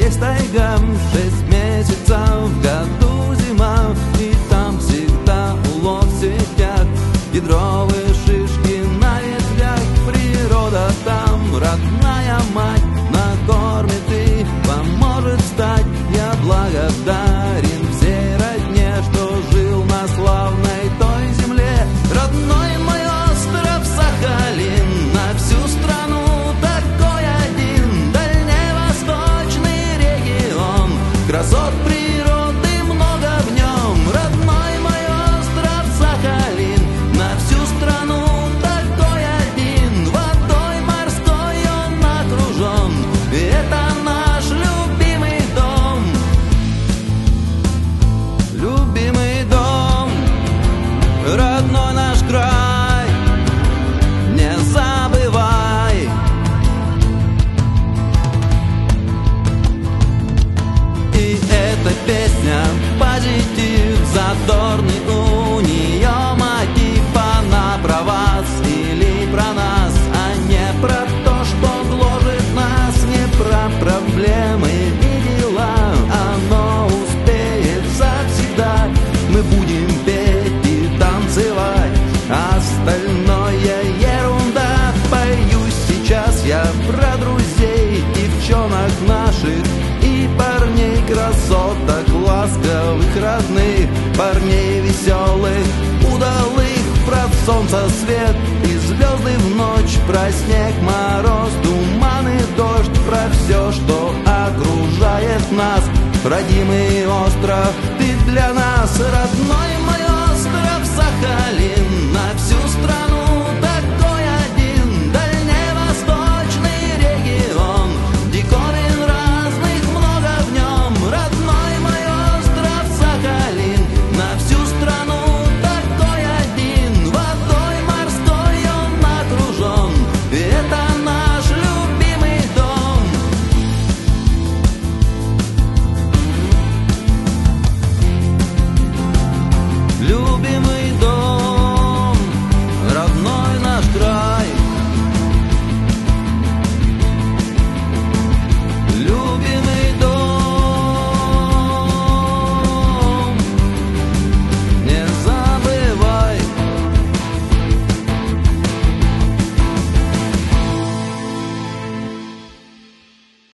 есть тайга, 6 месяцев в году зима, и там всегда улов в сетях, кедровые шишки на ветвях. Природа там, родная мать, накормит и поможет встать. Я благодарен всей родне, что жил на славной той земле. Родной мой остров Сахалин, на всю страну такой один, дальневосточный регион, красот природы много в нем. Родной мой остров Сахалин, на всю страну такой один, водой морской он окружен. Это наш любимый дом, любимый дом, родной наш край, не забывай. И эта песня позитив, задорный у нее мотив. Она про вас или про нас, а не про то, что гложет нас. Не про проблемы и дела, оно успеет завсегда. Мы будем петь и танцевать, остальное ерунда. Пою сейчас я про друзей, девчонок наших и парней, красоток, ласковых, родных, парней веселых, удалых. Про солнце свет и звезды в ночь, про снег, мороз, туман и дождь, про все, что окружает нас. Родимый остров, ты для нас, родной мой остров Сахалин,